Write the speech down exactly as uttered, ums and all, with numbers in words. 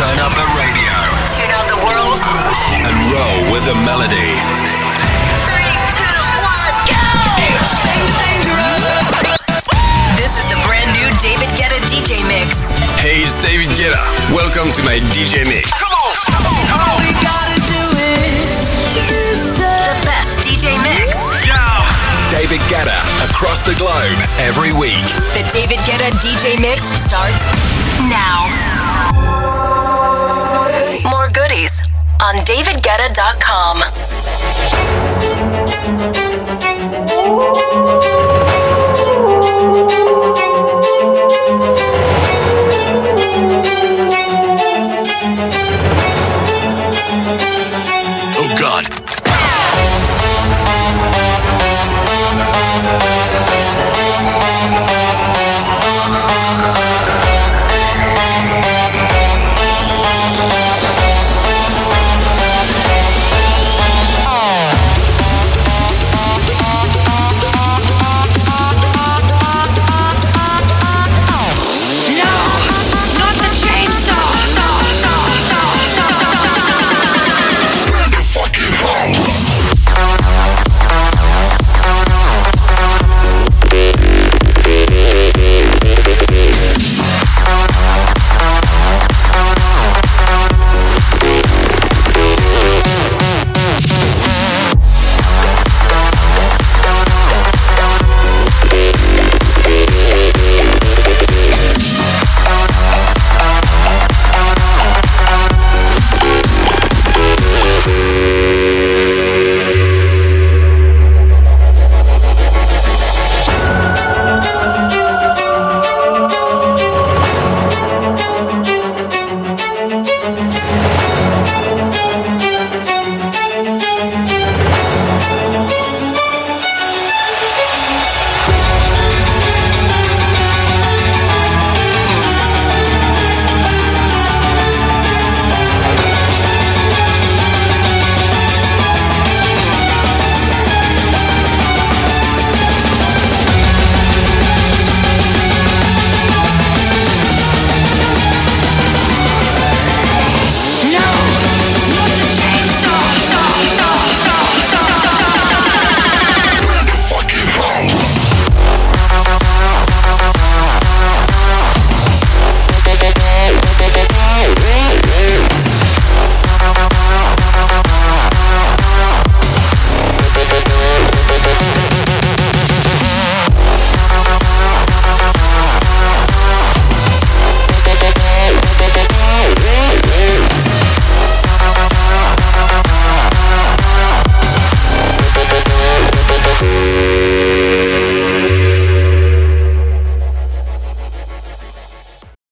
Turn up the radio. Tune out the world. And roll with the melody. Three, two, one, go! This is the brand new David Guetta D J mix. Hey, it's David Guetta. Welcome to my D J mix. Come on! Come on! All we gotta do is the best D J mix. Yeah. David Guetta across the globe every week. The David Guetta D J mix starts now. More goodies on david guetta dot com.